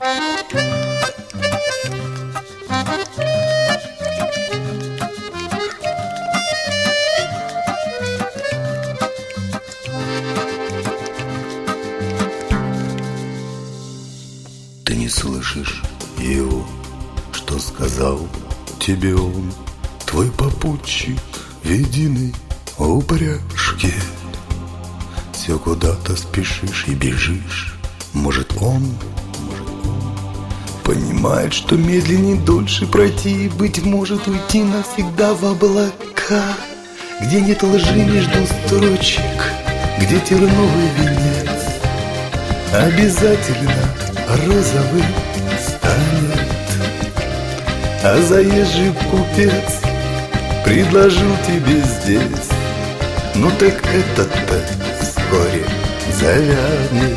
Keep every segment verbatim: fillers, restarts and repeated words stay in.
Ты не слышишь его, что сказал тебе он, твой попутчик в единой упряжке. Все куда-то спешишь и бежишь. Может он, может он понимает, что медленнее дольше пройти, быть может уйти навсегда в облака, где нет лжи между строчек, где терновый венец обязательно розовый станет. А заезжий купец предложил тебе здесь, ну так этот-то вскоре завянет.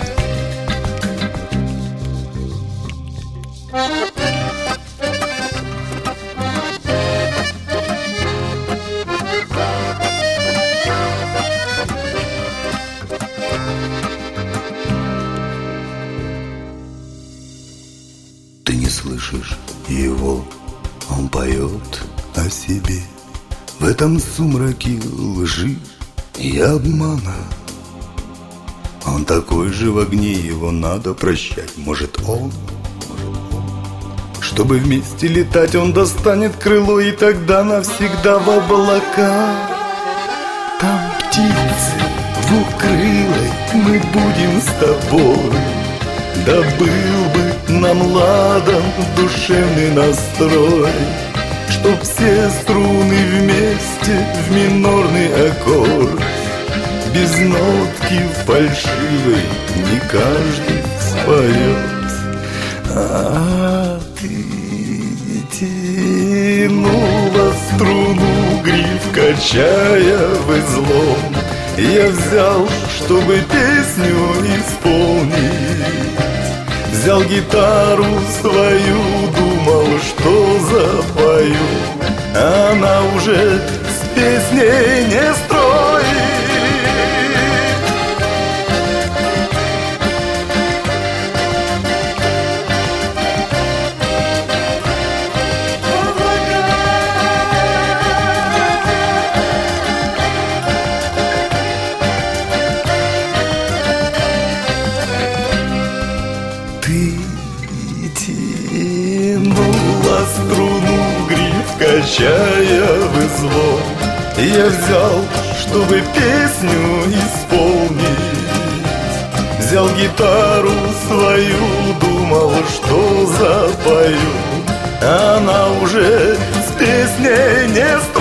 Ты не слышишь его, он поет о себе в этом сумраке лжи и обмана. Он такой же в огне, его надо прощать. Может он, может он, чтобы вместе летать, он достанет крыло, и тогда навсегда в облака. Там птицы двукрылой, мы будем с тобой. Да был бы нам ладом душевный настрой, чтоб все струны вместе в минорный аккорд. Без нотки фальшивой не каждый споет. А ты тянула струну, гриф качая в излом. Я взял, чтобы песню исполнить. Взял гитару свою, думал, что запою. Она уже с песней не строит. Ты тянула струну, гриф качая в излом. Я взял, чтобы песню исполнить. Взял гитару свою, думал, что запою. Она уже с песней не стала.